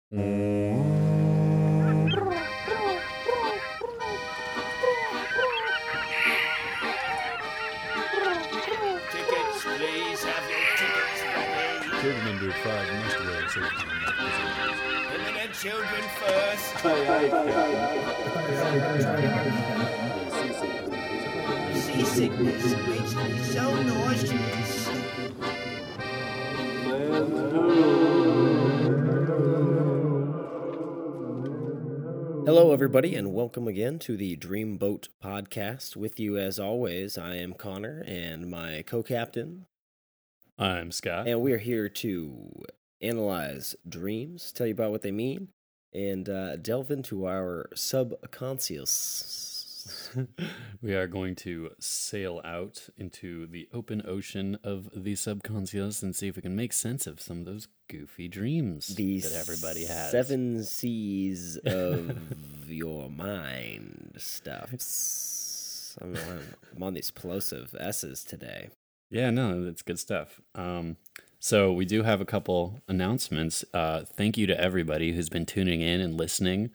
Tickets, please have your tickets ready. Children under 5 must wear safety procedures. Women and children first. Seasickness makes me so nauseous. Hello, everybody, and welcome again to the Dreamboat Podcast. With you, as always, I am Connor and my co-captain, I'm Scott. and we are here to analyze dreams, tell you about what they mean, and delve into our subconscious. We are going to sail out into the open ocean of the subconscious and see if we can make sense of some of those goofy dreams that everybody has. 7 C's of your mind stuff. I don't know, I'm on these plosive S's today. Yeah, no, that's good stuff. So we do have a couple announcements. Thank you to everybody who's been tuning in and listening.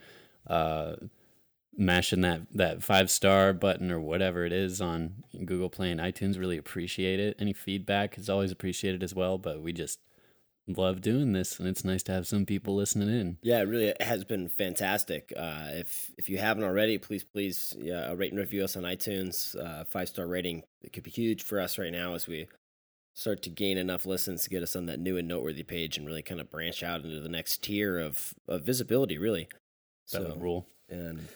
Mashing that 5-star button or whatever it is on Google Play and iTunes. Really appreciate it. Any feedback is always appreciated as well, but we just love doing this, and it's nice to have some people listening in. Yeah, it really has been fantastic. If you haven't already, please rate and review us on iTunes. 5-star rating, it could be huge for us right now as we start to gain enough listens to get us on that new and noteworthy page and really kind of branch out into the next tier of visibility, really. That would rule. And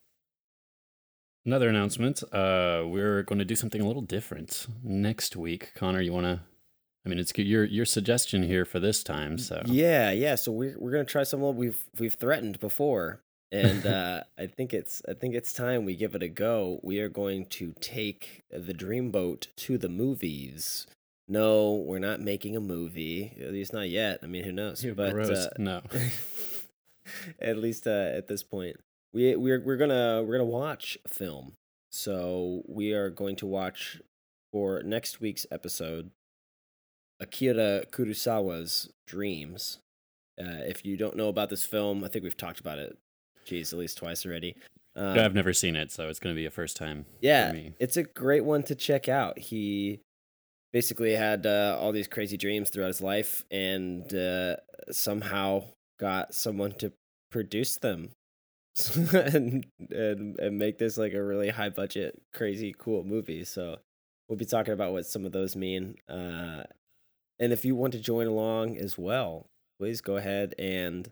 another announcement, we're going to do something a little different next week. Connor, you want to? I mean, it's your suggestion here for this time. So yeah. So we're gonna try something we've threatened before, and I think it's time we give it a go. We are going to take the Dreamboat to the movies. No, we're not making a movie. At least not yet. I mean, who knows? But gross. No. At least at this point. We're gonna watch a film. So we are going to watch for next week's episode Akira Kurosawa's Dreams. If you don't know about this film, I think we've talked about it, at least twice already. I've never seen it, so it's going to be a first time for me. It's a great one to check out. He basically had all these crazy dreams throughout his life, and somehow got someone to produce them and make this like a really high budget, crazy, cool movie. So we'll be talking about what some of those mean. And if you want to join along as well, please go ahead and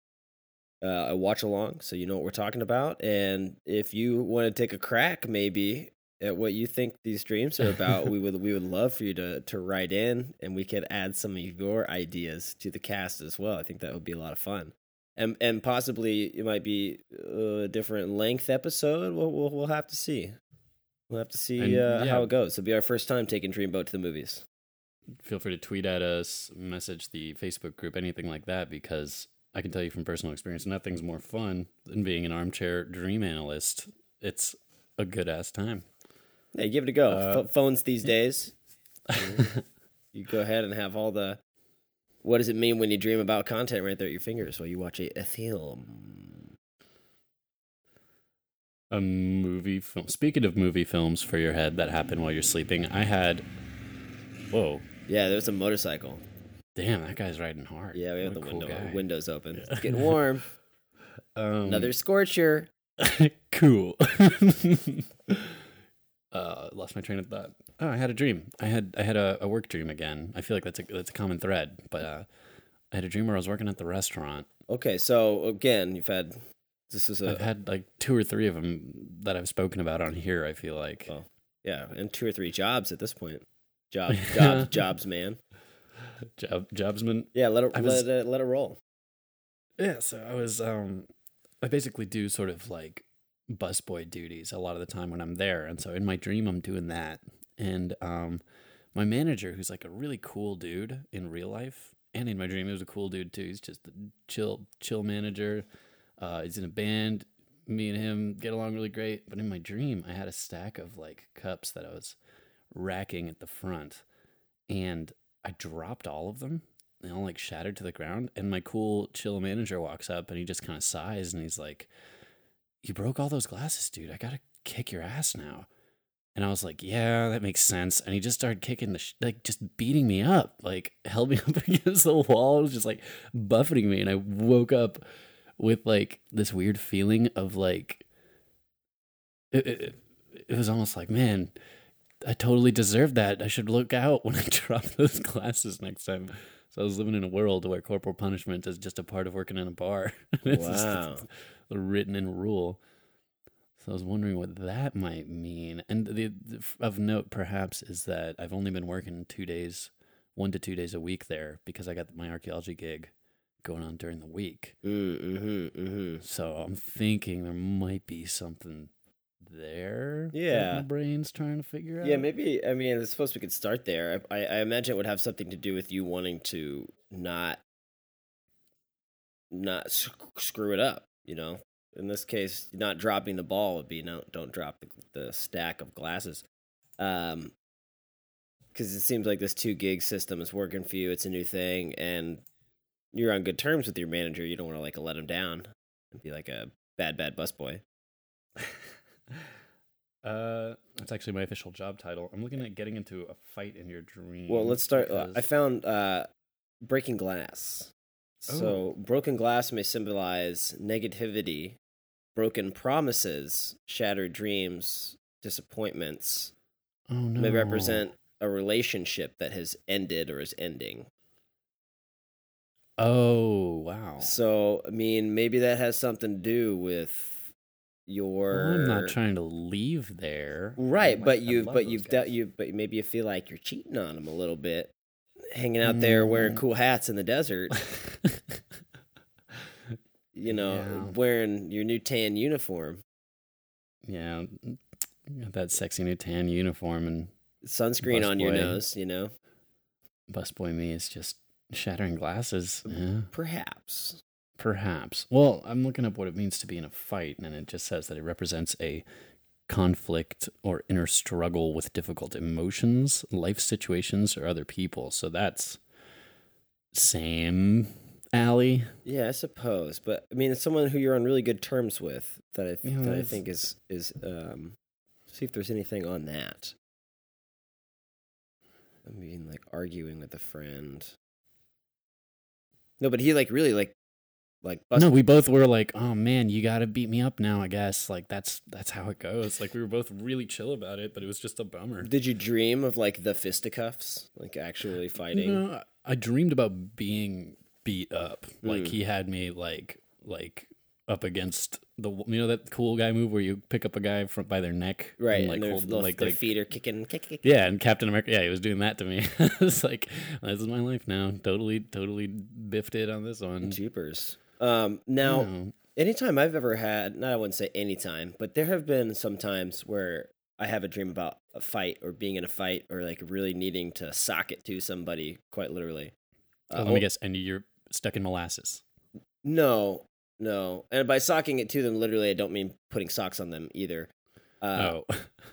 watch along so you know what we're talking about. And if you want to take a crack maybe at what you think these dreams are about, we would love for you to write in, and we could add some of your ideas to the cast as well. I think that would be a lot of fun. And possibly it might be a different length episode. We'll have to see. We'll have to see how it goes. It'll be our first time taking Dreamboat to the movies. Feel free to tweet at us, message the Facebook group, anything like that, because I can tell you from personal experience, nothing's more fun than being an armchair dream analyst. It's a good-ass time. Yeah, give it a go. Phones these days. You go ahead and have all the... What does it mean when you dream about content right there at your fingers while you watch a film? A movie film. Speaking of movie films for your head that happen while you're sleeping, I had... Whoa. Yeah, there's a motorcycle. Damn, that guy's riding hard. Yeah, we have What a the windows open. Yeah. It's getting warm. Another scorcher. Cool. Lost my train of thought. Oh, I had a dream. I had a work dream again. I feel like that's a common thread. But I had a dream where I was working at the restaurant. Okay, so again, I've had like 2 or 3 of them that I've spoken about on here. I feel like. Well, yeah, and 2 or 3 jobs at this point. Jobs, man. Jobsman. Yeah, let it roll. Yeah, so I was I basically do sort of like busboy duties a lot of the time when I'm there, and so in my dream I'm doing that. And my manager, who's like a really cool dude in real life, and in my dream he was a cool dude too. He's just a chill manager. He's in a band. Me and him get along really great. But in my dream, I had a stack of like cups that I was racking at the front, and I dropped all of them they all like shattered to the ground. And my cool, chill manager walks up and he just kind of sighs and he's like, "You broke all those glasses, dude. I gotta kick your ass now." And I was like, "Yeah, that makes sense." And he just started kicking like just beating me up, like held me up against the wall. It was just like buffeting me. And I woke up with like this weird feeling of like, it was almost like, man, I totally deserved that. I should look out when I drop those glasses next time. So I was living in a world where corporal punishment is just a part of working in a bar. It's just Wow. a written in rule. So I was wondering what that might mean. And of note, perhaps, is that I've only been working 2 days, 1 to 2 days a week there because I got my archaeology gig going on during the week. So I'm thinking there might be something there that Yeah. my brain's trying to figure out. Yeah, maybe. I mean, I suppose we could start there. I imagine it would have something to do with you wanting to not screw it up. You know, in this case, not dropping the ball would be no. Don't drop the stack of glasses. Because it seems like this 2 gig system is working for you. It's a new thing, and you're on good terms with your manager. You don't want to like let him down and be like a bad busboy. That's actually my official job title. I'm looking at getting into a fight in your dream. Well, let's start. because- I found breaking glass. So, broken glass may symbolize negativity, broken promises, shattered dreams, disappointments. oh no, May represent a relationship that has ended or is ending. Oh wow. So, I mean, maybe that has something to do with your. I'm not trying to leave there. Right, I but love those guys. but maybe you feel like you're cheating on them a little bit, hanging out there wearing cool hats in the desert. You know, Yeah. wearing your new tan uniform, Yeah, got that sexy new tan uniform, and sunscreen on your Busboy. nose. You know, busboy me is just shattering glasses. Yeah, perhaps. perhaps. Well, I'm looking up what it means to be in a fight, and it just says that it represents a conflict or inner struggle with difficult emotions, life situations, or other people. So that's same alley. Yeah, I suppose. But I mean, it's someone who you're on really good terms with that I Yeah, that I that's- think is see if there's anything on that. I mean, like arguing with a friend. No, but he like really like No, we both were like, "Oh man, you got to beat me up now." I guess like that's how it goes. Like we were both really chill about it, but it was just a bummer. Did you dream of like the fisticuffs, like actually fighting? No, I dreamed about being beat up. Like Mm. he had me like up against that cool guy move where you pick up a guy from by their neck, Right, And, like and their, hold their, like their like feet are kicking, kick. yeah, and Captain America, yeah, he was doing that to me. It's like this is my life now. Totally biffed it on this one. Jeepers. Now, Yeah. anytime I've ever had, not I wouldn't say anytime, but there have been some times where I have a dream about a fight or being in a fight or like really needing to sock it to somebody, quite literally. Let me guess, and you're stuck in molasses. No. And by socking it to them, literally, I don't mean putting socks on them either. Oh.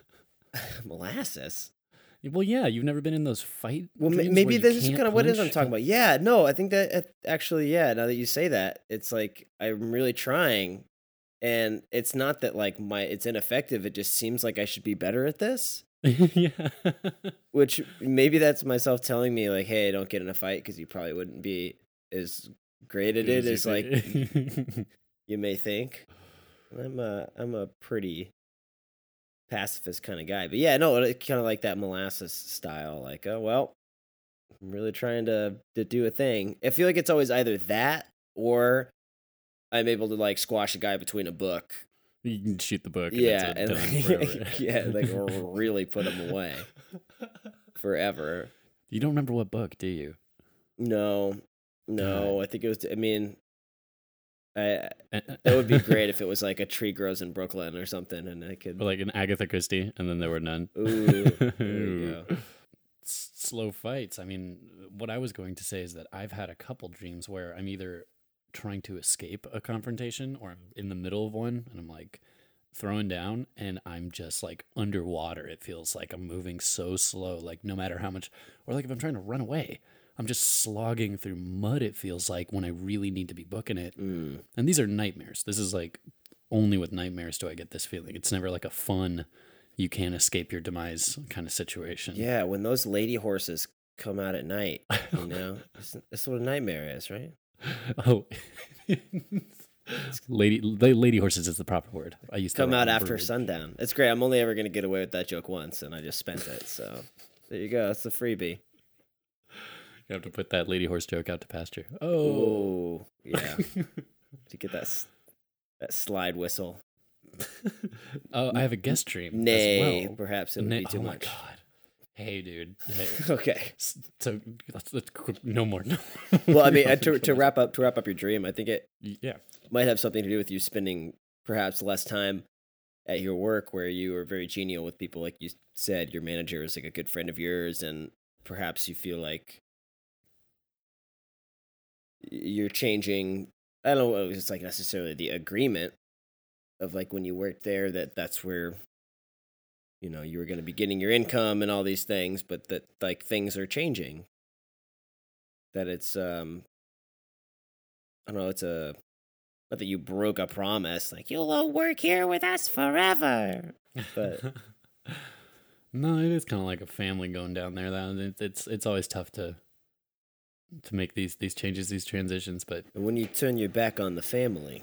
Molasses? Well, yeah, you've never been in those fight. Well, dreams maybe where you this is can't kind of what it is I'm punch? talking about. Yeah, no, I think that actually, yeah, now that you say that, it's like I'm really trying. And it's not that like it's ineffective. It just seems like I should be better at this. Yeah. Which maybe that's myself telling me like, hey, don't get in a fight because you probably wouldn't be as great at it as like you may think. I'm a pretty pacifist kind of guy, but yeah, no, it's kind of like that molasses style. Like, oh well, I'm really trying to do a thing. I feel like it's always either that or I'm able to like squash a guy between a book. You can shoot the book. Yeah, and and it's done forever. yeah, like really put him away forever. You don't remember what book, do you? No, God. I think it was. I mean, that That would be great if it was like A Tree Grows in Brooklyn or something, and I could. Or like an Agatha Christie, and then there were none. Ooh, there you go. Slow fights. I mean, what I was going to say is that I've had a couple dreams where I'm either trying to escape a confrontation or I'm in the middle of one and I'm like throwing down and I'm just like underwater. It feels like I'm moving so slow, like no matter how much, or like if I'm trying to run away, I'm just slogging through mud, it feels like, when I really need to be booking it. Mm. And these are nightmares. This is like only with nightmares do I get this feeling. It's never like a fun, you can't escape your demise kind of situation. Yeah, when those lady horses come out at night, you know, that's what a nightmare is, right? Oh, lady horses is the proper word. I used to Come out after sundown. It's great. I'm only ever going to get away with that joke once, and I just spent it. So there you go. That's the freebie. You have to put that lady horse joke out to pasture. Oh, yeah. To get that slide whistle. Oh, I have a guest dream. Nay, as well. perhaps it would be too oh much. my god. Hey, dude. Hey. Okay. So let's no more. Well, I mean, to wrap up your dream, I think it Yeah. might have something to do with you spending perhaps less time at your work, where you are very genial with people. Like you said, your manager is like a good friend of yours, and perhaps you feel like you're changing. I don't know. It's like necessarily the agreement of like when you worked there, that's where, you know, you were going to be getting your income and all these things, but that like things are changing. That it's I don't know. It's not that you broke a promise, like you'll all work here with us forever. But no, it is kind of like a family going down there. That it's always tough to make these changes, these transitions. But when you turn your back on the family,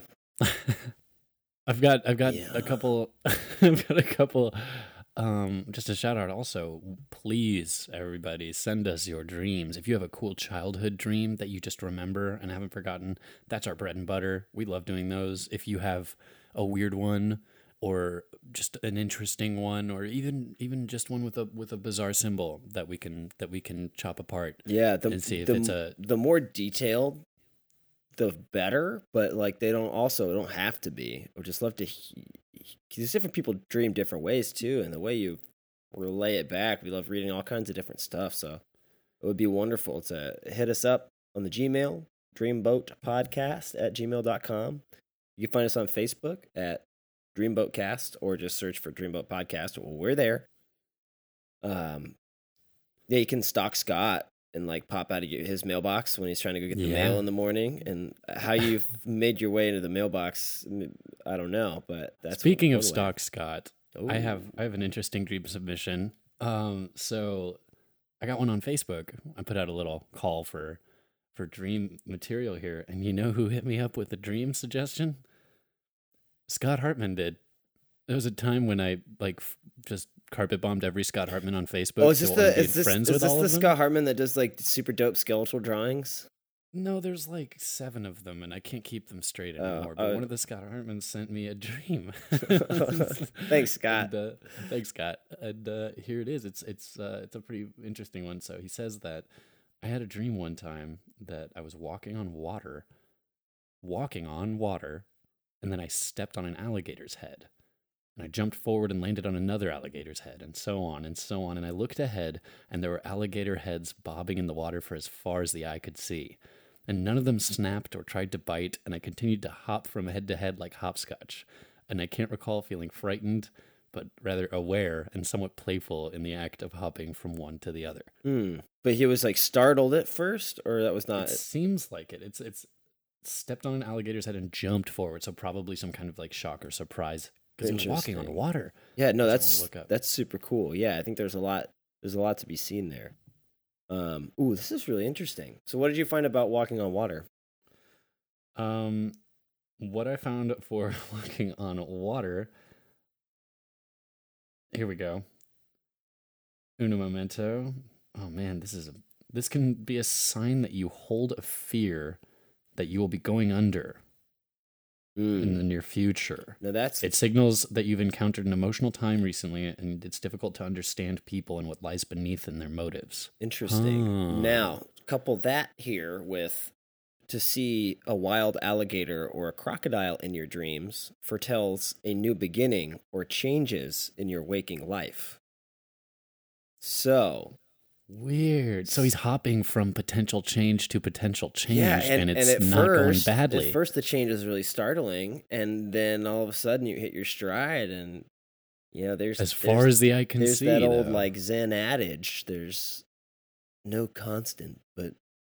I've got Yeah. a couple. I've got a couple. Just a shout out also, please, everybody, send us your dreams. If you have a cool childhood dream that you just remember and haven't forgotten, that's our bread and butter. We love doing those. If you have a weird one or just an interesting one, or even just one with a bizarre symbol that we can chop apart. yeah, and see if it's the more detailed, the better. But like they don't have to be. I would just love to. Because different people dream different ways too, and the way you relay it back, we love reading all kinds of different stuff. So it would be wonderful to hit us up on the Gmail, dreamboatpodcast@gmail.com. You can find us on Facebook at Dreamboatcast, or just search for Dreamboat Podcast. Well, we're there. Yeah, you can stalk Scott and like pop out of his mailbox when he's trying to go get the mail in the morning. And how you've made your way into the mailbox, I don't know, but that's Speaking one of way. stock, Scott, I have an interesting dream submission. So I got one on Facebook. I put out a little call for dream material here, and you know who hit me up with a dream suggestion? Scott Hartman did. There was a time when I just carpet bombed every Scott Hartman on Facebook. Oh, is this friends is with this all the of them? Scott Hartman that does like super dope skeletal drawings? No, there's like 7 of them, and I can't keep them straight Oh, anymore. But one of the Scott Hartmans sent me a dream. Thanks, Scott. And, thanks, Scott. And here it is. It's a pretty interesting one. So he says that I had a dream one time that I was walking on water, and then I stepped on an alligator's head. And I jumped forward and landed on another alligator's head, and so on and so on. And I looked ahead, and there were alligator heads bobbing in the water for as far as the eye could see. And none of them snapped or tried to bite, and I continued to hop from head to head like hopscotch. And I can't recall feeling frightened, but rather aware and somewhat playful in the act of hopping from one to the other. But he was like startled at first, or that was not. It seems like it. It's stepped on an alligator's head and jumped forward, so probably some kind of like shock or surprise. Because he was walking on water. Yeah, no, Just wanna look up. that's super cool. Yeah, I think there's a lot to be seen there. Ooh, this is really interesting. So what did you find about walking on water? What I found for walking on water. Here we go. Uno momento. Oh man, this can be a sign that you hold a fear that you will be going under in the near future. Now It signals that you've encountered an emotional time recently, and it's difficult to understand people and what lies beneath in their motives. interesting. Now, couple that here with to see a wild alligator or a crocodile in your dreams foretells a new beginning or changes in your waking life. So, Weird. So he's hopping from potential change to potential change, yeah, and it's at not first, going badly. At first, the change is really startling, and then all of a sudden, you hit your stride, and you know, as far as the eye can there's see. that old though. like Zen adage: "There's no constant, but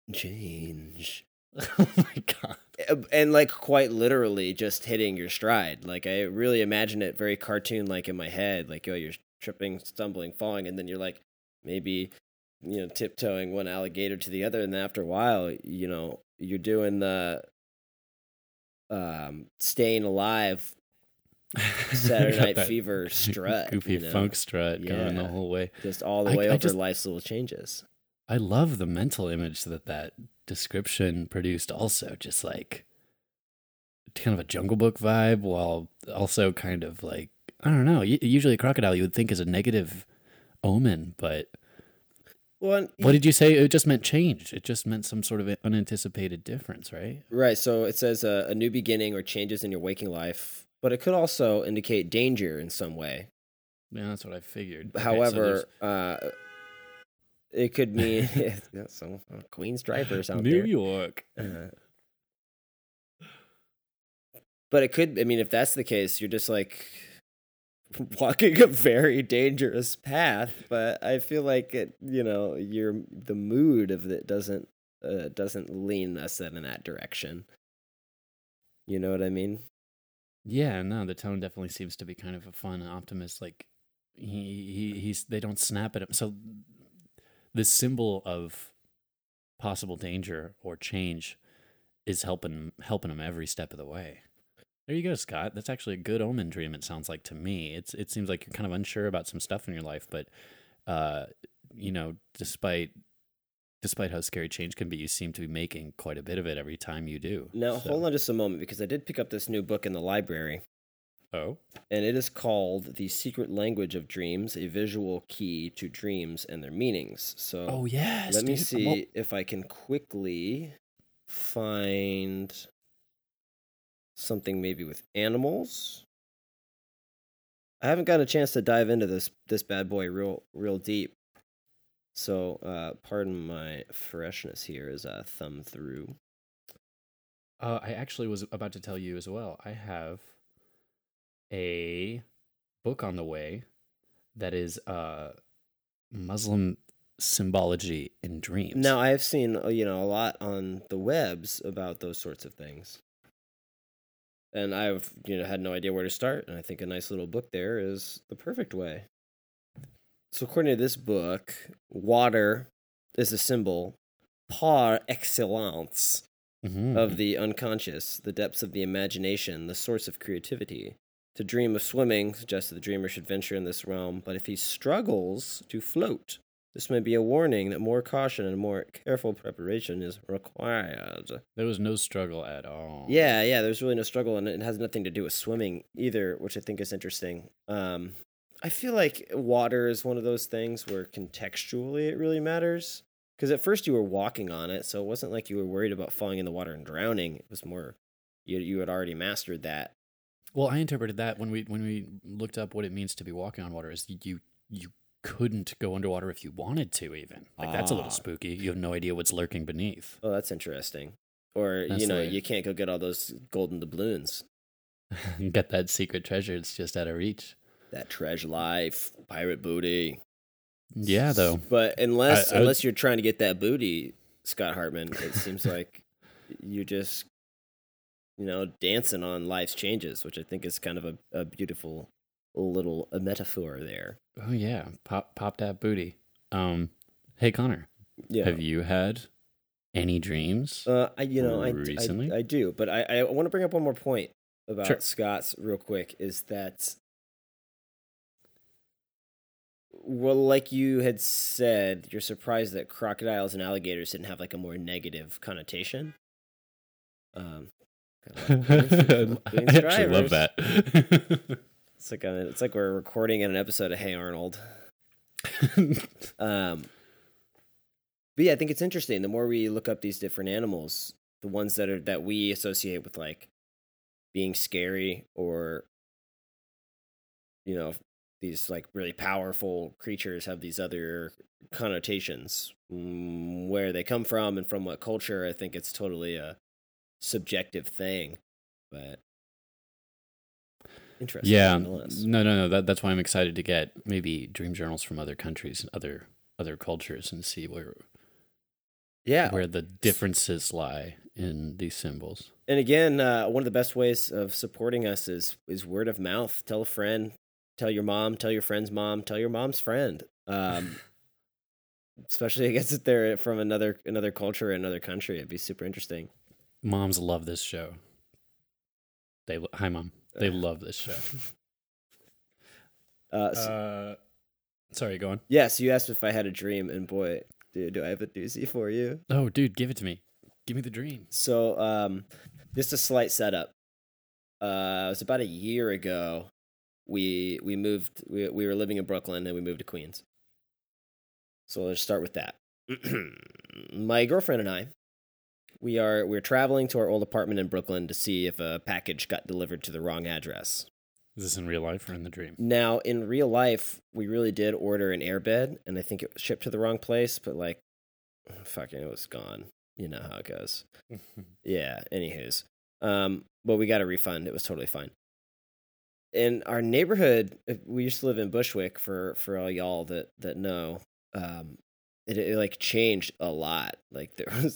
change. Oh my god. And like quite literally just hitting your stride. Like I really imagine it very cartoon like in my head. Like, oh, you're tripping, stumbling, falling, and then you're like maybe, tiptoeing one alligator to the other, and then after a while, you're doing the staying alive Saturday Got Night that Fever strut. Goofy funk strut going the Yeah. whole way. Just all the I- way I over just- life's little changes. I love the mental image that description produced also, just like kind of a Jungle Book vibe, while also kind of like, I don't know, usually a crocodile you would think is a negative omen, but Well, what did you say? It just meant change. It just meant some sort of unanticipated difference, right? right. So it says a new beginning or changes in your waking life, but it could also indicate danger in some way. Yeah, that's what I figured. Okay, so However, there's it could mean some Queen's drivers out New there. York. But it could. I mean, if that's the case, you're just like walking a very dangerous path. But I feel like the mood of it doesn't lean us in that direction. You know what I mean? Yeah, no, the tone definitely seems to be kind of a fun optimist. Like he's they don't snap at him. So this symbol of possible danger or change is helping him every step of the way. There you go, Scott. That's actually a good omen dream. It sounds like to me. It seems like you're kind of unsure about some stuff in your life, but despite how scary change can be, you seem to be making quite a bit of it every time you do. Now, So- hold on just a moment, because I did pick up this new book in the library, Oh, and it is called The Secret Language of Dreams, A Visual Key to Dreams and Their Meanings. So oh yes. let me dude. see Well, if I can quickly find something maybe with animals. I haven't gotten a chance to dive into this bad boy real deep. So pardon my freshness here as I thumb through. I actually was about to tell you as well. I have a book on the way that is Muslim symbology in dreams. Now, I have seen a lot on the webs about those sorts of things, and I've had no idea where to start. And I think a nice little book there is the perfect way. So, according to this book, water is a symbol par excellence Mhm. of the unconscious, the depths of the imagination, the source of creativity. To dream of swimming suggests that the dreamer should venture in this realm, but if he struggles to float, this may be a warning that more caution and more careful preparation is required. There was no struggle at all. Yeah, there's really no struggle, and it has nothing to do with swimming either, which I think is interesting. I feel like water is one of those things where contextually it really matters. Because at first you were walking on it, so it wasn't like you were worried about falling in the water and drowning. It was more you had already mastered that. Well, I interpreted that when we looked up what it means to be walking on water, is you couldn't go underwater if you wanted to, even. Like, that's a little spooky. You have no idea what's lurking beneath. Oh, that's interesting. Or, That's the way- you can't go get all those golden doubloons. You get that secret treasure, it's just out of reach. That treasure life, pirate booty. Yeah, though. But unless I- unless you're trying to get that booty, Scott Hartman, it seems like you're just, dancing on life's changes, which I think is kind of a beautiful little metaphor there. Oh yeah, pop that booty. Hey Connor, Yeah. have you had any dreams? Recently? I do, but I want to bring up one more point about Sure. Scott's real quick, is that, well, like you had said, you're surprised that crocodiles and alligators didn't have like a more negative connotation. I actually love that. It's like we're recording an episode of Hey Arnold. But yeah, I think it's interesting. The more we look up these different animals, the ones that we associate with like being scary, or these like really powerful creatures, have these other connotations. Where they come from and from what culture, I think it's totally a subjective thing, but interesting. Yeah, nonetheless. no. That's why I'm excited to get maybe dream journals from other countries and other cultures and see where Yeah. where the differences lie in these symbols. And again, one of the best ways of supporting us is word of mouth. Tell a friend, tell your mom, tell your friend's mom, tell your mom's friend. Especially, I guess, if they're from another culture, another country, it'd be super interesting. Moms love this show. Hi, Mom. They love this show. Sorry, go on. Yes, you asked if I had a dream, and boy, dude, do I have a doozy for you. Oh, dude, give it to me. Give me the dream. So, just a slight setup. It was about a year ago. We moved. We were living in Brooklyn, and we moved to Queens. So let's start with that. My girlfriend and I, we're traveling to our old apartment in Brooklyn to see if a package got delivered to the wrong address. Is this in real life or in the dream? Now, in real life, we really did order an airbed, and I think it was shipped to the wrong place, but like, fucking, it was gone. You know how it goes. Yeah, anywho's. But we got a refund. It was totally fine. In our neighborhood, we used to live in Bushwick, for all y'all that know. It like changed a lot. Like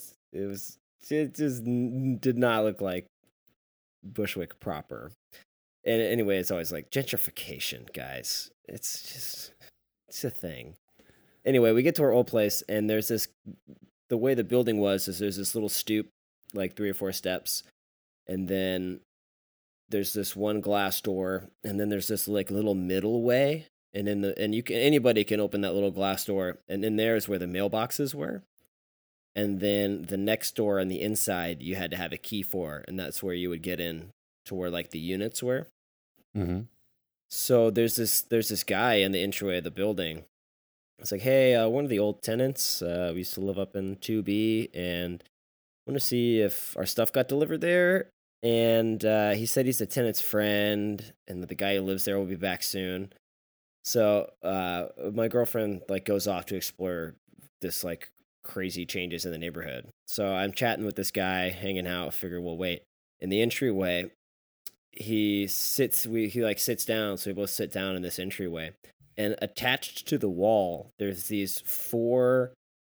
it just did not look like Bushwick proper. And anyway, it's always like gentrification, guys. It's a thing. Anyway, we get to our old place, and there's the way the building was is there's this little stoop, like 3 or 4 steps, and then there's this one glass door, and then there's this like little middle way, and anybody can open that little glass door, and in there is where the mailboxes were. And then the next door on the inside you had to have a key for, and that's where you would get in to where like the units were. Mm-hmm. So there's this guy in the entryway of the building. It's like, hey, one of the old tenants. We used to live up in 2B, and want to see if our stuff got delivered there. And he said he's a tenant's friend, and that the guy who lives there will be back soon. So my girlfriend like goes off to explore this like crazy changes in the neighborhood. So I'm chatting with this guy, hanging out. Figure we'll wait in the entryway. He sits down, so we both sit down in this entryway, and attached to the wall there's these 4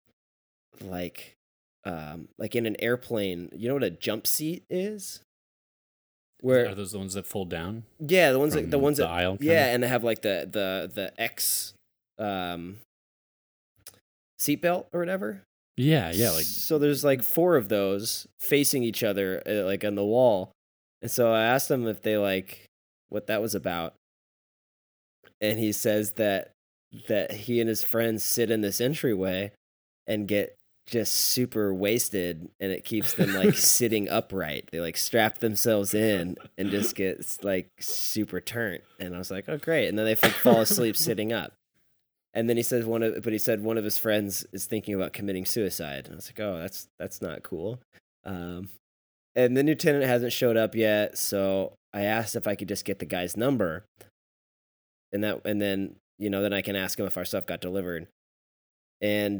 like in an airplane, you know what a jump seat is? Where Are those the ones that fold down? Yeah, the ones that aisle. Yeah, and they have like the X seatbelt or whatever. Yeah, like so. There's like 4 of those facing each other, like on the wall. And so I asked him if they like what that was about, and he says that he and his friends sit in this entryway and get just super wasted, and it keeps them like sitting upright. They like strap themselves in and just get like super turnt. And I was like, oh great. And then they fall asleep sitting up. And then he said one of his friends is thinking about committing suicide. And I was like, oh, that's not cool. And the new tenant hasn't showed up yet, so I asked if I could just get the guy's number, and then then I can ask him if our stuff got delivered. And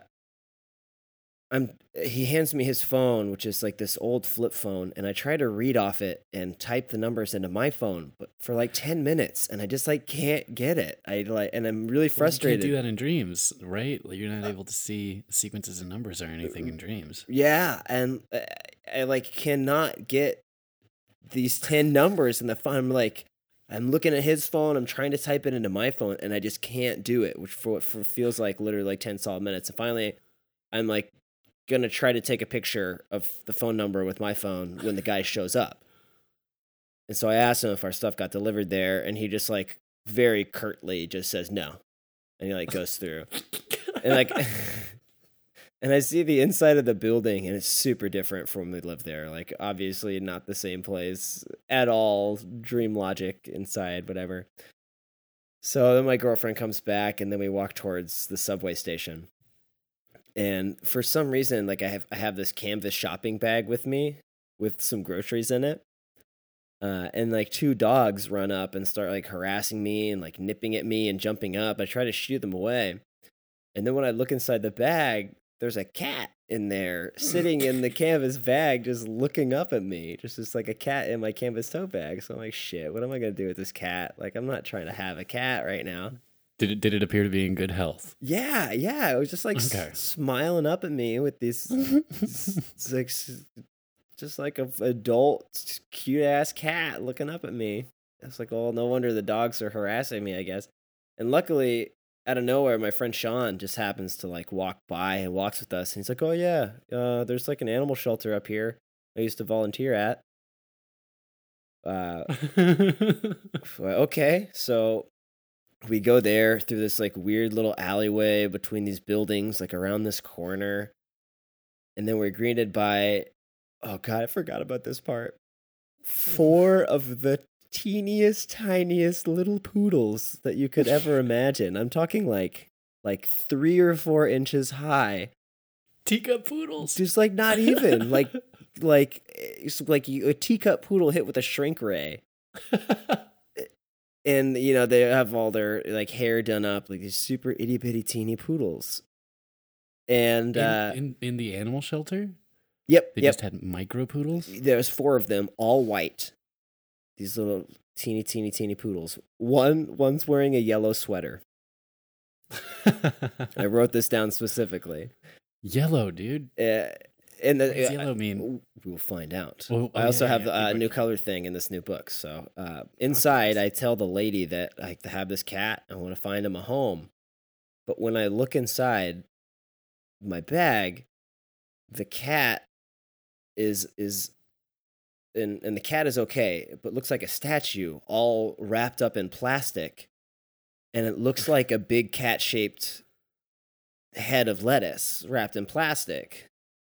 he hands me his phone, which is like this old flip phone, and I try to read off it and type the numbers into my phone, but for like 10 minutes, and I just like can't get it. And I'm really frustrated. You can't do that in dreams, right? Like, you're not able to see sequences of numbers or anything in dreams. Yeah, and I like cannot get these 10 numbers in the phone. I'm looking at his phone, I'm trying to type it into my phone, and I just can't do it, which for feels like literally like 10 solid minutes. And finally, I'm like gonna try to take a picture of the phone number with my phone when the guy shows up. And so I asked him if our stuff got delivered there, and he just like very curtly just says no. And he like goes through. And like and I see the inside of the building, and it's super different from when we lived there. Like obviously not the same place at all. Dream logic inside, whatever. So then my girlfriend comes back, and then we walk towards the subway station. And for some reason, like I have this canvas shopping bag with me with some groceries in it. And like 2 dogs run up and start like harassing me and like nipping at me and jumping up. I try to shoo them away. And then when I look inside the bag, there's a cat in there sitting in the canvas bag, just looking up at me. Just like a cat in my canvas tote bag. So I'm like, shit, what am I going to do with this cat? Like, I'm not trying to have a cat right now. Did it appear to be in good health? Yeah, yeah. It was just like Okay. smiling up at me with these, like, just like a adult, cute ass cat looking up at me. It's like, oh, no wonder the dogs are harassing me, I guess. And luckily, out of nowhere, my friend Sean just happens to like walk by and walks with us. And he's like, oh, yeah, there's like an animal shelter up here I used to volunteer at. Okay, so we go there through this like weird little alleyway between these buildings, like around this corner. And then we're greeted by, oh God, I forgot about this part. 4 of the teeniest, tiniest little poodles that you could ever imagine. I'm talking like 3 or 4 inches high. Teacup poodles. Just like not even like it's like a teacup poodle hit with a shrink ray. And you know, they have all their like hair done up, like these super itty bitty teeny poodles. And in the animal shelter, yep, they yep. just had micro poodles. There's 4 of them, all white. These little teeny poodles. One's wearing a yellow sweater. I wrote this down specifically. Yellow, dude. And What does yellow mean? We'll find out. Well, I also have yeah, a new color thing in this new book. So inside, I tell the lady that I have this cat. I want to find him a home. But when I look inside my bag, the cat is and the cat is okay, but looks like a statue, all wrapped up in plastic, and it looks like a big cat-shaped head of lettuce wrapped in plastic.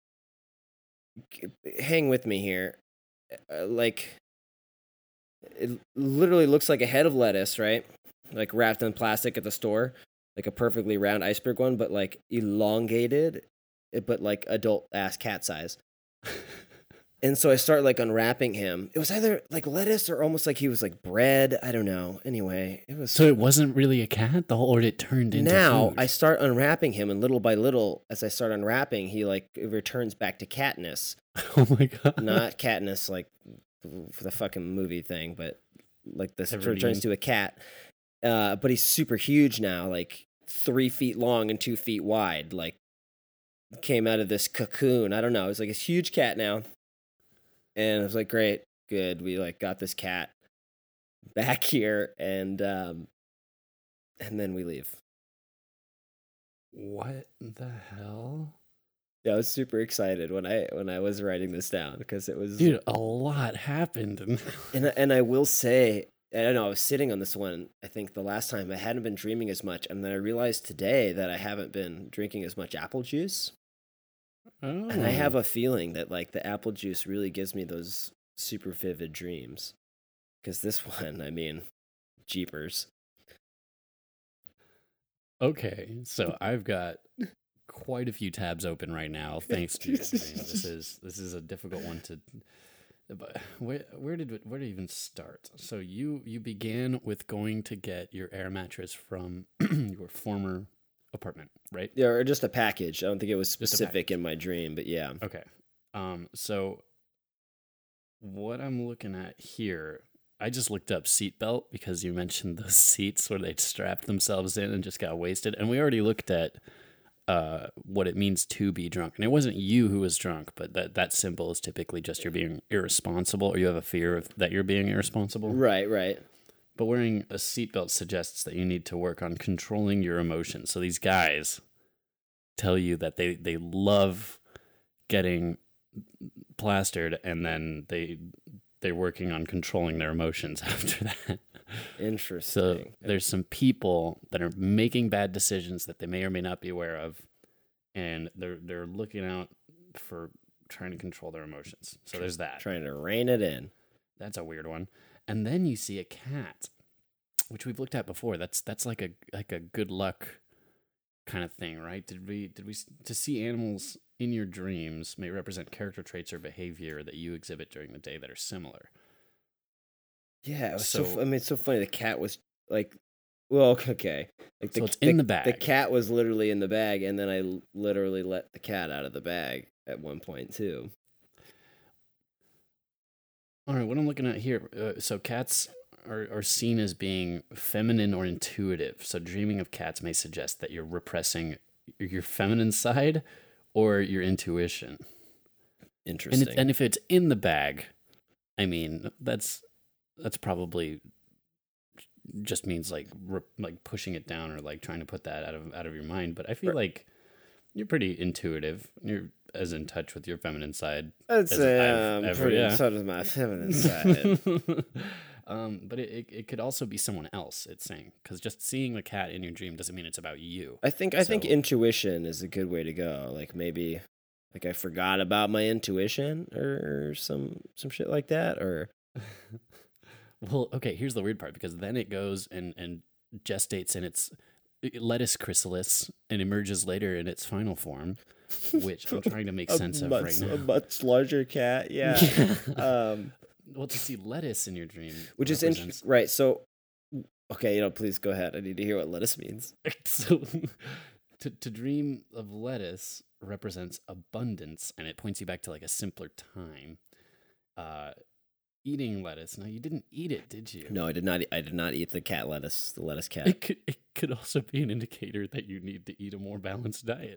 Hang with me here. Like, it literally looks like a head of lettuce, right? Like wrapped in plastic at the store, like a perfectly round iceberg one, but like elongated, but like adult ass cat size. And so I start like unwrapping him. It was either like lettuce or almost like he was like bread. I don't know. Anyway, it was. So it wasn't really a cat, or it turned into now food? I start unwrapping him, and little by little, as I start unwrapping, he like returns back to catness. Oh my god! Not Katniss like for the fucking movie thing, but like this Evergreen. returns to a cat. But he's super huge now, like 3 feet long and 2 feet wide. Like came out of this cocoon. I don't know. It's like a huge cat now. And I was like, great, good. We like got this cat back here, and then we leave. What the hell? Yeah, I was super excited when I was writing this down because it was, Dude, a lot happened. and I will say, I don't know, I was sitting on this one. I think the last time I hadn't been dreaming as much, and then I realized today that I haven't been drinking as much apple juice. Oh. And I have a feeling that like the apple juice really gives me those super vivid dreams. Because this one, I mean, jeepers. Okay, so I've got quite a few tabs open right now. Thanks to you. This is a difficult one to. But where did it even start? So you began with going to get your air mattress from your former apartment, right? Yeah, or just a package. I don't think it was Just a specific in my dream, but yeah. Okay. So what I'm looking at here, I just looked up seatbelt because you mentioned those seats where they strapped themselves in and just got wasted. And we already looked at what it means to be drunk. And it wasn't you who was drunk, but that symbol is typically just you're being irresponsible, or you have a fear of that you're being irresponsible. Right. But wearing a seatbelt suggests that you need to work on controlling your emotions. So these guys tell you that they love getting plastered, and then they're working on controlling their emotions after that. Interesting. So there's some people that are making bad decisions that they may or may not be aware of, and they're looking out for trying to control their emotions. So there's that. Trying to rein it in. That's a weird one. And then you see a cat, which we've looked at before. That's like a good luck kind of thing, right? Did we to see animals in your dreams may represent character traits or behavior that you exhibit during the day that are similar. Yeah, it was So- I mean, it's so funny. The cat was like, well, okay. Like So it's in the bag. The cat was literally in the bag, and then I literally let the cat out of the bag at one point too. All right, what I'm looking at here, so cats are seen as being feminine or intuitive. So dreaming of cats may suggest that you're repressing your feminine side or your intuition. Interesting. And if it's in the bag, I mean, that's probably just means like pushing it down or like trying to put that out of your mind. But I feel like you're pretty intuitive. You're as in touch with your feminine side. I'd say I've I'm ever- pretty yeah. in touch with my feminine side. But it could also be someone else. It's saying because just seeing the cat in your dream doesn't mean it's about you. I think So- intuition is a good way to go. Like maybe like I forgot about my intuition or some shit like that. Or Well, okay. Here's the weird part because then it goes and gestates in its lettuce chrysalis and emerges later in its final form, which I'm trying to make sense of right now. a much larger cat. Yeah. Well, to see lettuce in your dream, Which is represents- right. So, okay, please go ahead. I need to hear what lettuce means. So, to dream of lettuce represents abundance, and it points you back to like a simpler time. Eating lettuce. Now, you didn't eat it, did you? No, I did not. I did not eat the cat lettuce. The lettuce cat. It could also be an indicator that you need to eat a more balanced diet.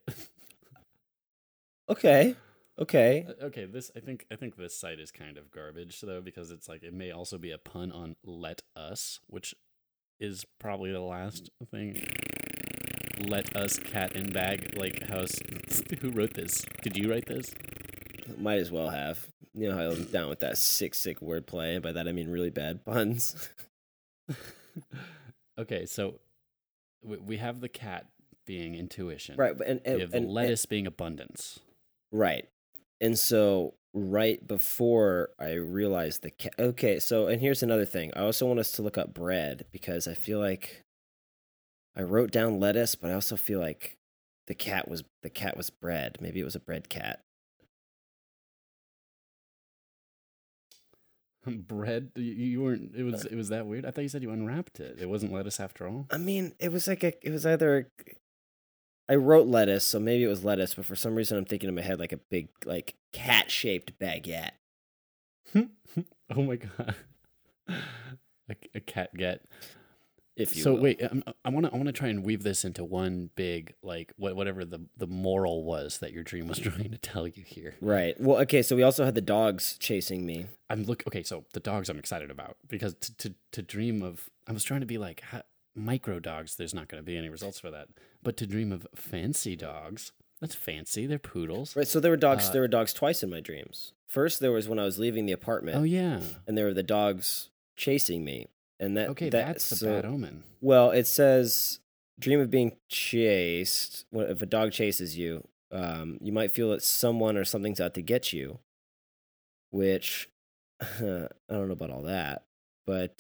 Okay. Okay. Okay, I think this site is kind of garbage though because it's like it may also be a pun on "let us," which is probably the last thing. Let us cat in bag like house. Who wrote this? Did you write this? Might as well have. You know how I'm down with that sick wordplay, and by that I mean really bad puns. Okay, so we have the cat being intuition, Right, but we have the lettuce being abundance. right, and so right before I realized the cat. Okay, so and here's another thing. I also want us to look up bread because I feel like I wrote down lettuce, but I also feel like the cat was bread. Maybe it was a bread cat. Bread? You weren't. It was that weird. I thought you said you unwrapped it. It wasn't lettuce after all. I mean, it was either. I wrote lettuce, so maybe it was lettuce, but for some reason I'm thinking in my head like a big like cat shaped baguette. Oh my god, a cat get. If you So will. wait, I want to try and weave this into one big like whatever the moral was that your dream was trying to tell you here. Right. Well, okay. So we also had the dogs chasing me. Okay, so the dogs I'm excited about because to dream of I was trying to be like micro dogs. There's not going to be any results for that, but to dream of fancy dogs. That's fancy. They're poodles. Right. So there were dogs. There were dogs twice in my dreams. First, there was when I was leaving the apartment. Oh yeah. And there were the dogs chasing me. And that Okay, that's the bad omen. Well, it says dream of being chased. If a dog chases you, you might feel that someone or something's out to get you. Which I don't know about all that, but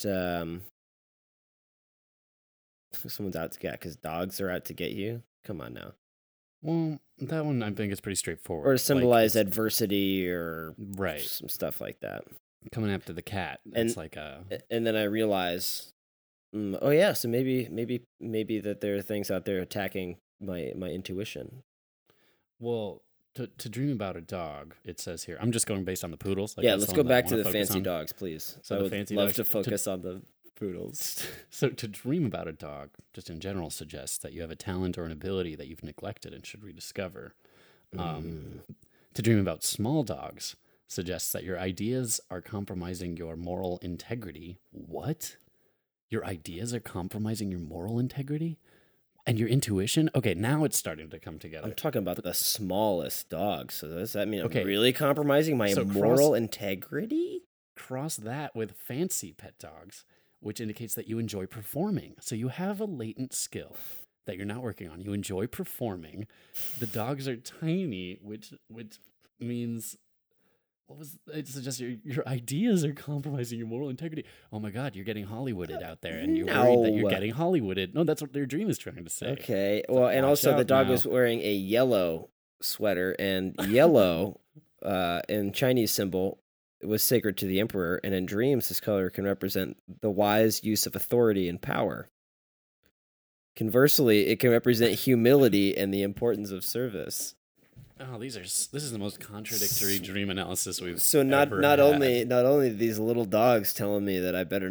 someone's out to get because dogs are out to get you. Come on now. Well, that one I think is pretty straightforward. Or to symbolize like, adversity or right, some stuff like that. coming after the cat. And- It's like a And then I realize, oh yeah, so maybe that there are things out there attacking my intuition. well. To dream about a dog, it says here. I'm just going based on the poodles. Like Yeah, that's let's the go one that I back to wanna the focus fancy on. dogs, please. So I the would fancy love dogs- to focus on the poodles. So to dream about a dog, just in general, suggests that you have a talent or an ability that you've neglected and should rediscover. To dream about small dogs suggests that your ideas are compromising your moral integrity. What? Your ideas are compromising your moral integrity? And your intuition? Okay, now it's starting to come together. I'm talking about the smallest dogs. So does that mean Okay. I'm really compromising my So moral integrity? Cross that with fancy pet dogs, which indicates that you enjoy performing. So you have a latent skill that you're not working on. You enjoy performing. The dogs are tiny, which means it suggests your ideas are compromising your moral integrity. Oh my God, you're getting Hollywooded out there, and you're worried that you're No. getting Hollywooded. No, that's what their dream is trying to say. Okay. Well, and watch also the out dog now. was wearing a yellow sweater, and yellow in Chinese symbol was sacred to the emperor, and in dreams this color can represent the wise use of authority and power. Conversely, it can represent humility and the importance of service. Oh, this is the most contradictory dream analysis we've So not ever not had. only these little dogs telling me that I better not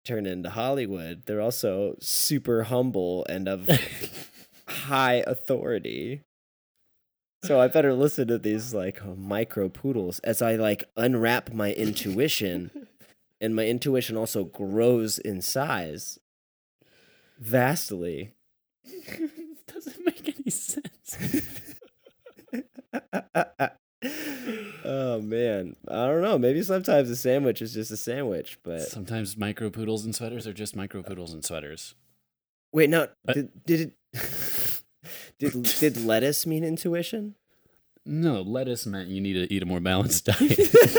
turn into Hollywood, they're also super humble and of high authority. So I better listen to these like micro poodles as I like unwrap my intuition, and my intuition also grows in size vastly. Doesn't make any sense. Oh man, I don't know. Maybe sometimes a sandwich is just a sandwich, but Sometimes micro poodles and sweaters are just micro poodles and sweaters. wait, no, did it did lettuce mean intuition? No, lettuce meant you need to eat a more balanced diet.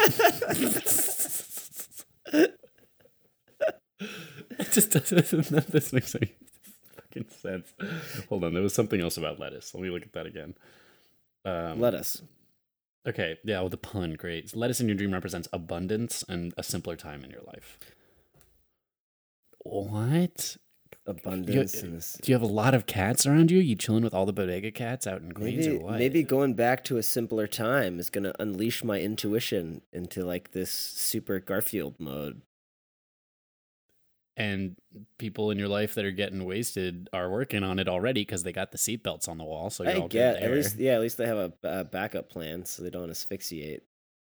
It just doesn't. None of this makes any fucking sense. Hold on, there was something else about lettuce. Let me look at that again. Lettuce. Okay, yeah, with the pun, great. Lettuce in your dream represents abundance and a simpler time in your life. What? Abundance. And this. Do you have a lot of cats around you? You chilling with all the bodega cats out in Queens or what? Maybe going back to a simpler time is going to unleash my intuition into like this super Garfield mode. And people in your life that are getting wasted are working on it already because they got the seatbelts on the wall. So you're all good there. At least they have a backup plan so they don't asphyxiate.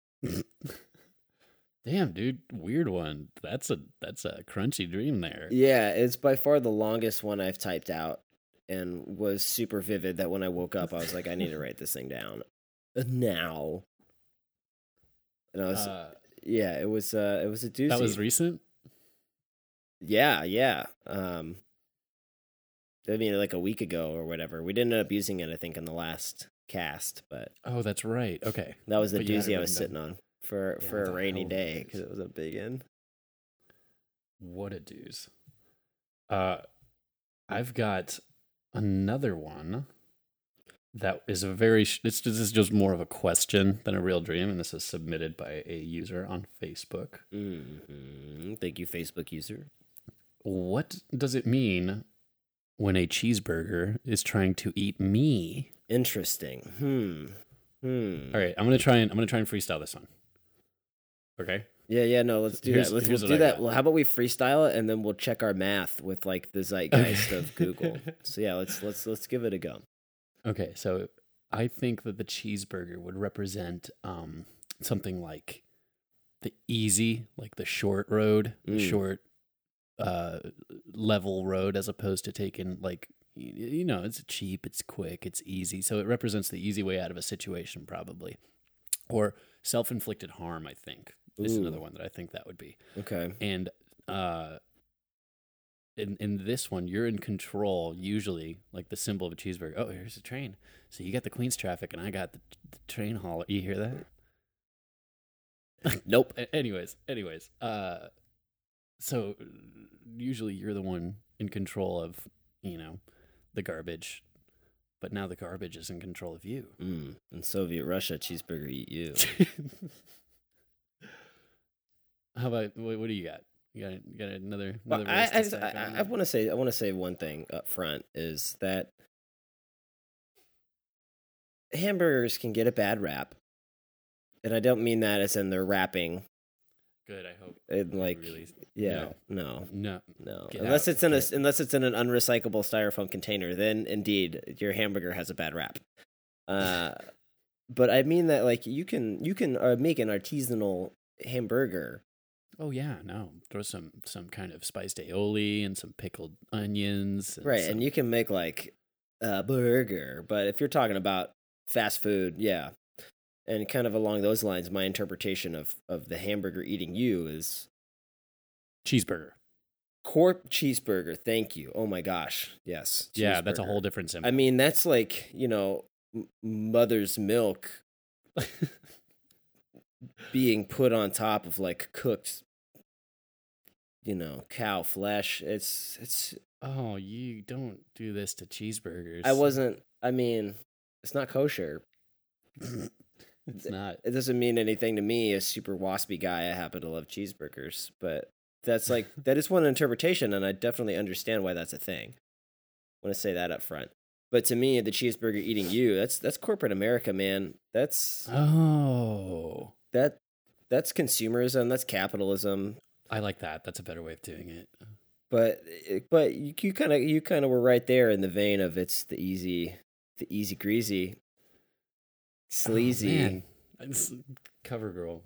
Damn, dude, weird one. That's a crunchy dream there. Yeah, it's by far the longest one I've typed out, and was super vivid that when I woke up, I was like, I need to write this thing down now. And I was, it was a doozy. That was recent. Yeah. I mean, like a week ago or whatever. We didn't end up using it, I think, in the last cast, but Oh, that's right. Okay, that was the But you had doozy it I was written sitting on for Yeah, a what the rainy hell day doozy. because it was a big end. what a doozy. I've got another one that is this is just more of a question than a real dream, and this is submitted by a user on Facebook. Thank you, Facebook user. What does it mean when a cheeseburger is trying to eat me? Interesting. All right, I'm gonna try and freestyle this one. Okay. Yeah, no, let's do Here's- that. Let's here's do what I that. got. Well, how about we freestyle it and then we'll check our math with like the zeitgeist of Google. So yeah, let's give it a go. Okay, so I think that the cheeseburger would represent something like the easy, like the short road, the short level road, as opposed to taking like it's cheap, it's quick, it's easy. So it represents the easy way out of a situation, probably, or self-inflicted harm. I think is another one that I think that would be. Okay. And in this one, you're in control. Usually, like the symbol of a cheeseburger. Oh, here's a train. So you got the Queens traffic, and I got the train hauler. You hear that? Nope. Anyways. So usually you're the one in control of, the garbage, but now the garbage is in control of you. In Soviet Russia, cheeseburger eat you. How about what do you got? You got another Well, verse to stack on I there? want to say one thing up front is that hamburgers can get a bad rap, and I don't mean that as in they're rapping. Good. I hope. And like, Really, no. Get Unless out. it's in an unrecyclable styrofoam container, then indeed your hamburger has a bad rap. But I mean that like you can make an artisanal hamburger. Oh yeah, no. Throw some kind of spiced aioli and some pickled onions. Right, and you can make like a burger, but if you're talking about fast food, yeah. And kind of along those lines, my interpretation of the hamburger eating you is cheeseburger. corp cheeseburger. Thank you. Oh my gosh. Yes. Yeah, that's a cheeseburger. whole different symbol. I mean, that's like, mother's milk being put on top of like cooked, cow flesh. It's oh, you don't do this to cheeseburgers. it's not kosher. It's not. It doesn't mean anything to me, a super waspy guy. I happen to love cheeseburgers, but that is one interpretation, and I definitely understand why that's a thing. I want to say that up front. But to me, the cheeseburger eating you, that's corporate America, man. That's Oh. that's consumerism, that's capitalism. I like that. That's a better way of doing it. But you kind of were right there in the vein of it's the easy greasy, sleazy. Oh, man. It's Cover Girl.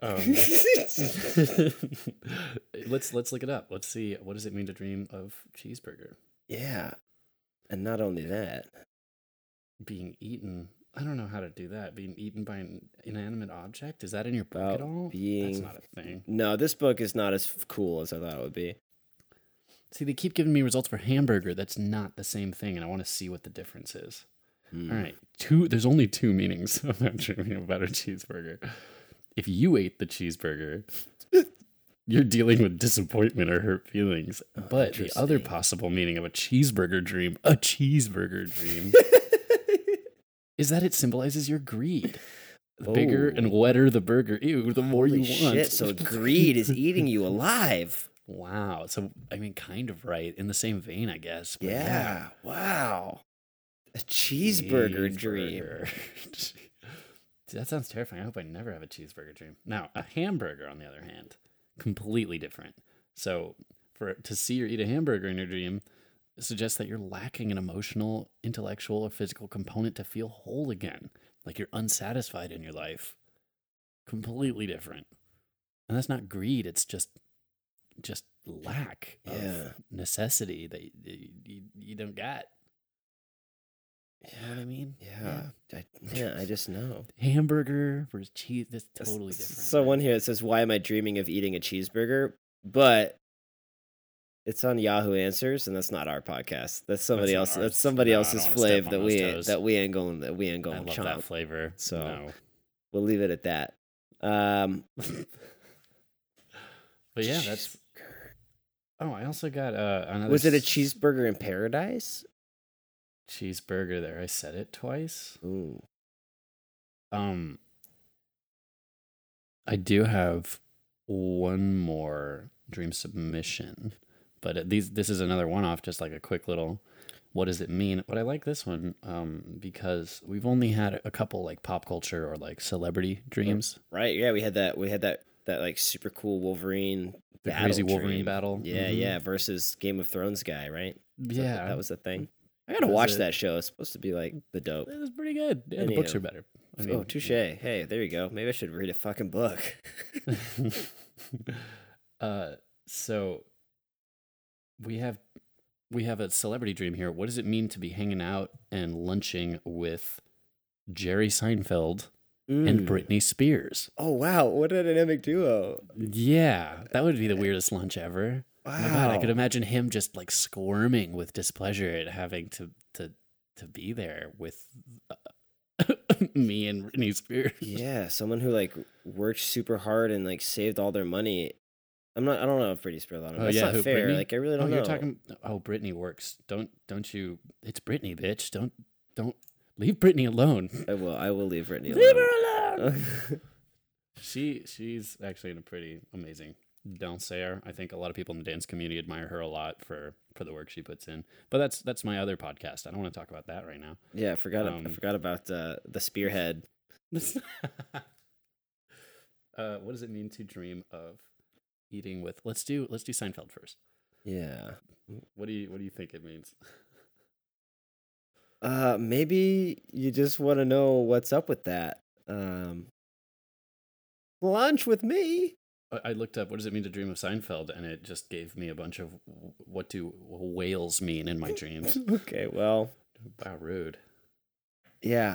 Let's look it up. Let's see, what does it mean to dream of cheeseburger? Yeah, and not only that, Being eaten. I don't know how to do that. Being eaten by an inanimate object? Is that in your book About at all? being- That's not a thing. no, this book is not as cool as I thought it would be. See, they keep giving me results for hamburger. That's not the same thing, and I want to see what the difference is. Hmm. All right, there's only two meanings about dreaming about a cheeseburger. If you ate the cheeseburger, you're dealing with disappointment or hurt feelings. But the other interesting. possible meaning of a cheeseburger dream, is that it symbolizes your greed. The bigger and wetter the burger, the more Holy you want. shit! So greed is eating you alive. Wow. So, I mean, kind of right. In the same vein, I guess. But Yeah. Wow. A cheeseburger dream. Cheeseburger. Dude, that sounds terrifying. I hope I never have a cheeseburger dream. Now, a hamburger, on the other hand, completely different. So, to see or eat a hamburger in your dream suggests that you're lacking an emotional, intellectual, or physical component to feel whole again. Like you're unsatisfied in your life. Completely different. And that's not greed. It's just lack Yeah. of necessity that you don't got. You know what I mean? Yeah. I just know. Hamburger versus cheese. That's totally different. So one here it says, "Why am I dreaming of eating a cheeseburger?" But it's on Yahoo Answers, and that's not our podcast. That's somebody not else. ours. That's somebody No, I else's don't wanna step flav on that those we toes. ain't going I love chomp. that flavor. So- No. We'll leave it at that. But yeah, that's. Oh, I also got another. Was it a cheeseburger in paradise? cheeseburger there? I said it twice. Ooh. I do have one more dream submission, but this is another one-off, just like a quick little. What does it mean? But I like this one because we've only had a couple like pop culture or like celebrity dreams. Right. Yeah, we had that like super cool Wolverine. The battle crazy Wolverine dream. battle. Yeah, Mhm. yeah. Versus Game of Thrones guy, right? Yeah, That was the thing. I gotta Was watch it- that show. It's supposed to be like the dope. It was pretty good. Yeah, the books Anyhow. are better. Oh, touche. Hey, there you go. Maybe I should read a fucking book. So we have a celebrity dream here. What does it mean to be hanging out and lunching with Jerry Seinfeld and Britney Spears? Oh wow, what a dynamic duo! Yeah, that would be the weirdest lunch ever. Wow. Oh my God, I could imagine him just like squirming with displeasure at having to be there with me and Britney Spears. Yeah, someone who like worked super hard and like saved all their money. I don't know if Britney Spears on him. Oh, That's yeah, not who, fair. Britney? Like I really don't know. You're talking. Oh, Britney works. Don't you? It's Britney, bitch. Don't leave Britney alone. I will leave Britney Leave alone. her alone. She's actually in a pretty amazing dancer. I think a lot of people in the dance community admire her a lot for the work she puts in. But that's my other podcast. I don't want to talk about that right now. Yeah, I forgot about the spearhead. What does it mean to dream of eating with? Let's do Seinfeld first. Yeah. What do you think it means? Maybe you just want to know what's up with that. Lunch with me. I looked up what does it mean to dream of Seinfeld, and it just gave me a bunch of what do whales mean in my dreams. Okay, well, Wow, rude. yeah.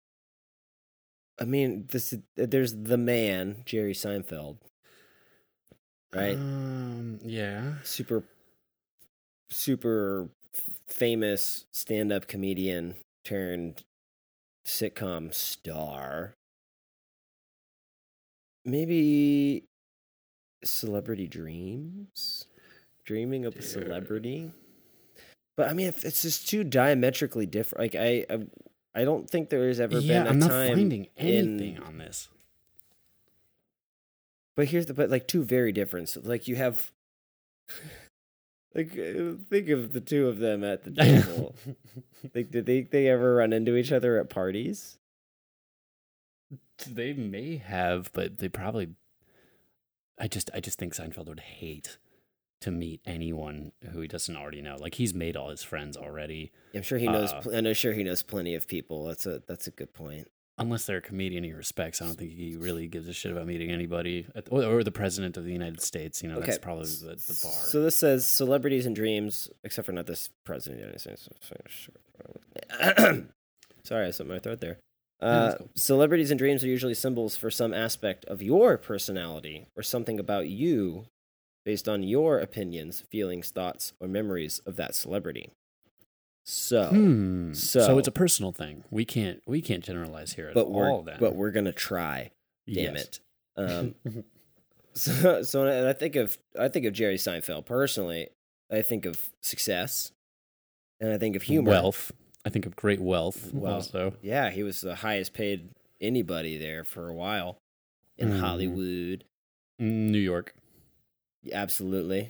I mean, there's the man, Jerry Seinfeld, right? Yeah. Super famous stand-up comedian turned sitcom star. Maybe celebrity dreams, dreaming of a celebrity. But I mean, if it's just too diametrically different. Like I don't think there has ever been a I'm not time finding anything on this. But but like two very different. So like you have, like think of the two of them at the table. Like did they ever run into each other at parties? They may have, but they probably. I just think Seinfeld would hate to meet anyone who he doesn't already know. Like, he's made all his friends already. I'm sure he knows. I'm sure he knows plenty of people. That's a good point. Unless they're a comedian he respects, I don't think he really gives a shit about meeting anybody, or the president of the United States. You know, that's probably the bar. So this says celebrities and dreams, except for not this president of the United States. Sorry, I set my throat there. Cool. Celebrities and dreams are usually symbols for some aspect of your personality or something about you based on your opinions, feelings, thoughts, or memories of that celebrity. So it's a personal thing. We can't generalize here at all. But we're gonna try. Damn Yes. it. So when I think of Jerry Seinfeld personally, I think of success, and I think of humor, Wealth. I think of great wealth. Also, yeah, he was the highest paid anybody there for a while in Hollywood, New York. Absolutely.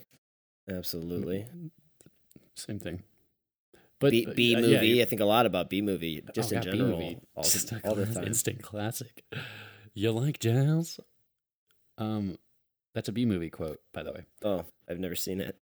Same thing. But B movie, I think a lot about B movie, just in general, B-movie. all the time. Instant classic. You like jazz? That's a B movie quote, by the way. Oh, I've never seen it.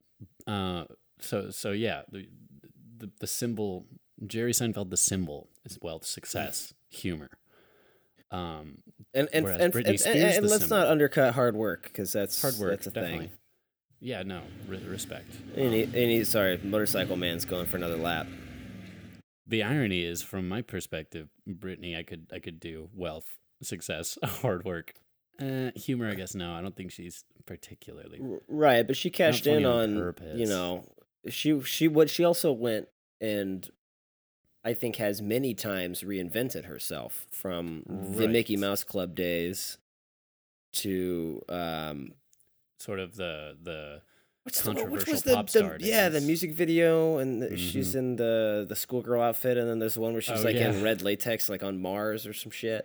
So yeah, the symbol, Jerry Seinfeld, the symbol is wealth, success, humor. And Britney Spears, the let's symbol. not undercut hard work, because that's Hard work, that's a definitely. thing. Yeah, no, respect. Sorry, Motorcycle Man's going for another lap. The irony is, from my perspective, Britney, I could do wealth, success, hard work, humor. I guess no, I don't think she's particularly Right, but she cashed funny in on on purpose. she also went and I think has many times reinvented herself from the Right. Mickey Mouse Club days to sort of the which controversial was pop star the days. music video, and she's in the schoolgirl outfit, and then there's one where she's in red latex, like on Mars or some shit.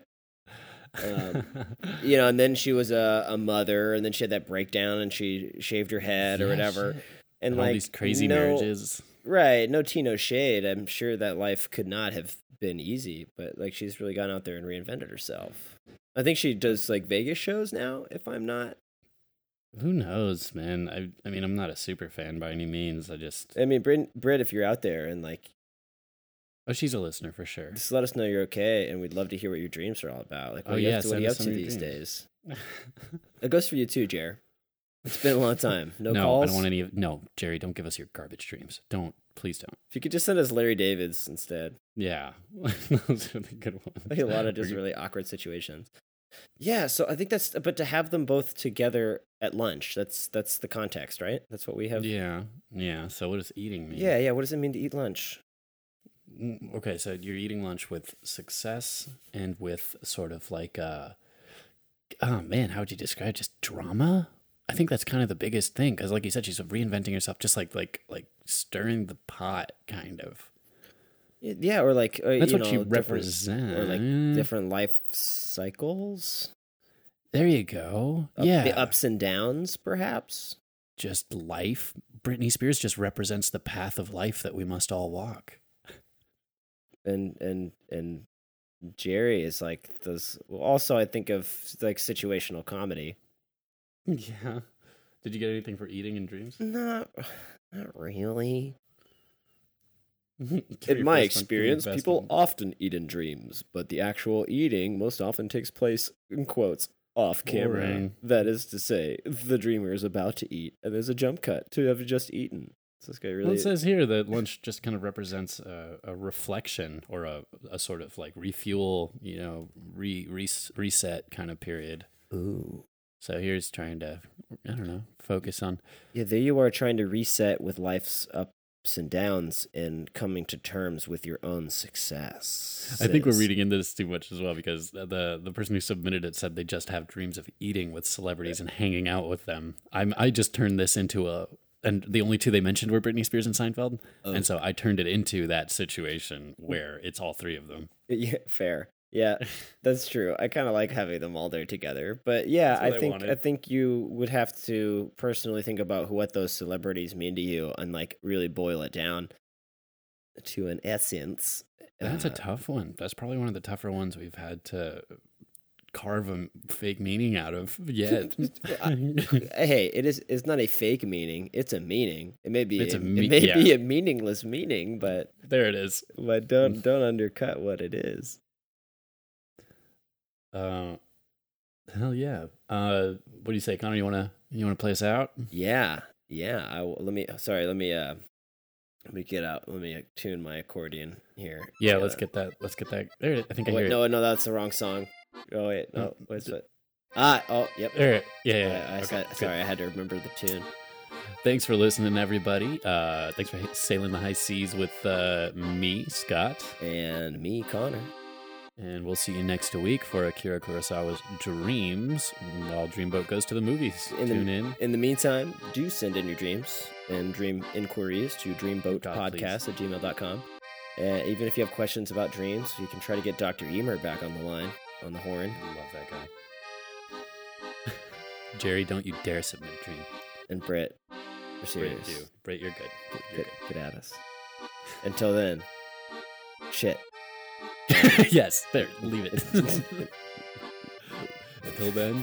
And then she was a mother, and then she had that breakdown, and she shaved her head or whatever, shit. and all like these crazy marriages. Right, no tea, no shade. I'm sure that life could not have been easy, but like she's really gone out there and reinvented herself. I think she does like Vegas shows now, if I'm not. Who knows, man? I mean, I'm not a super fan by any means. I mean, Britt, if you're out there and like, she's a listener for sure. just let us know you're okay, and we'd love to hear what your dreams are all about. Like, what are you up send us to some of your these dreams. days? It goes for you too, Jer. It's been a long time. No No, calls. I don't want any of. No, Jerry, don't give us your garbage dreams. Please don't. If you could just send us Larry David's instead. Yeah, those are the good ones. Like a lot of just really awkward situations. Yeah, so I think but to have them both together at lunch, that's the context, right? That's what we have. Yeah. So what does eating mean? Yeah. What does it mean to eat lunch? Okay, so you're eating lunch with success and with sort of like oh man, how would you describe it? Just drama? I think that's kind of the biggest thing, because like you said, she's reinventing herself, just like stirring the pot, kind of. Yeah, or like That's what she different- represents. or like different life cycles. There you go. The ups and downs, perhaps. Just life. Britney Spears just represents the path of life that we must all walk. And Jerry is like those. Well, also, I think of like situational comedy. Yeah. Did you get anything for eating and dreams? Not really. Give In my your experience, best people one. often eat in dreams, but the actual eating most often takes place, in quotes, off camera. Boring. That is to say, the dreamer is about to eat, and there's a jump cut to have just eaten. So this guy really. Well, it says here that lunch just kind of represents a reflection or a sort of like refuel, reset kind of period. Ooh. So here's trying to, I don't know, focus on. Yeah, there you are trying to reset with life's ups and downs and coming to terms with your own success. I think we're reading into this too much as well, because the person who submitted it said they just have dreams of eating with celebrities and hanging out with them. I just turned this into and the only two they mentioned were Britney Spears and Seinfeld. Oh. And so I turned it into that situation where it's all three of them. Yeah, fair. Yeah, that's true. I kind of like having them all there together. But yeah, That's what I I wanted. think you would have to personally think about what those celebrities mean to you and like really boil it down to an essence. That's a tough one. That's probably one of the tougher ones we've had to carve a fake meaning out of yet. Hey, it's not a fake meaning. It's a meaning. It may be It's it a may me- be yeah. a meaningless meaning, but There it is. don't undercut what it is. Hell yeah. What do you say, Connor? You wanna play us out? Yeah. Let me get out. Let me tune my accordion here. Yeah, let's get that. There it is. I think I hear Wait, it. no, that's the wrong song. Oh wait, no, wait, what? Yep. There it. Yeah. I Okay, said, good. sorry, I had to remember the tune. Thanks for listening, everybody. Thanks for sailing the high seas with me, Scott. And me, Connor. And we'll see you next week for Akira Kurosawa's Dreams, while Dreamboat goes to the movies. Tune in. In the meantime, do send in your dreams and dream inquiries to dreamboatpodcast@gmail.com. Even if you have questions about dreams, you can try to get Dr. Emer back on the line, on the horn. I love that guy. Jerry, don't you dare submit a dream. And Britt, we're serious. Britt, you're good. Get at us. Until then, shit. Yes, there, leave it. Until then,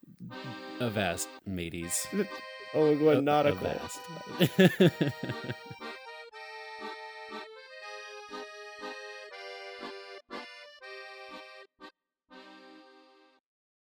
avast, mateys. Oh, we're going nautical. Avast.